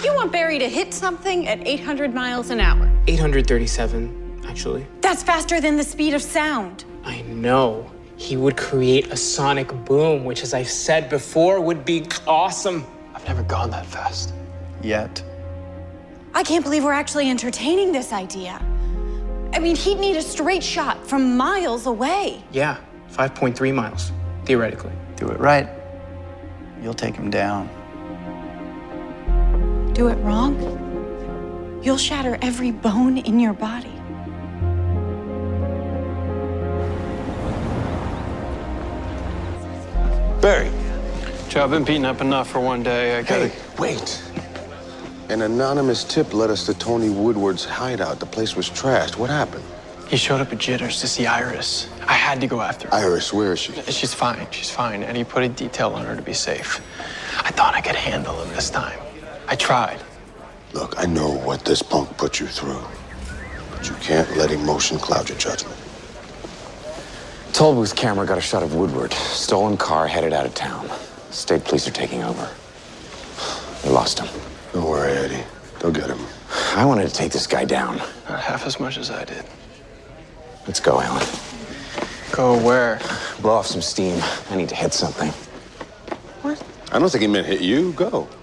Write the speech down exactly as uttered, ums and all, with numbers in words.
You want Barry to hit something at eight hundred miles an hour? eight hundred thirty-seven, actually. That's faster than the speed of sound. I know. He would create a sonic boom, which, as I've said before, would be awesome. I've never gone that fast. Yet. I can't believe we're actually entertaining this idea. I mean, he'd need a straight shot from miles away. Yeah, five point three miles, theoretically. Do it right, you'll take him down. Do it wrong, you'll shatter every bone in your body. Barry. Joe, I've been beaten up enough for one day. I gotta... Hey, wait. An anonymous tip led us to Tony Woodward's hideout. The place was trashed. What happened? He showed up at Jitters to see Iris. I had to go after her. Iris, where is she? She's fine, she's fine. And he put a detail on her to be safe. I thought I could handle him this time. I tried. Look, I know what this punk put you through, but you can't let emotion cloud your judgment. Toll booth camera got a shot of Woodward. Stolen car headed out of town. State police are taking over. They lost him. Don't worry, Eddie. They'll get him. I wanted to take this guy down. Not half as much as I did. Let's go, Alan. Go where? Blow off some steam. I need to hit something. I don't think he meant hit you. Go.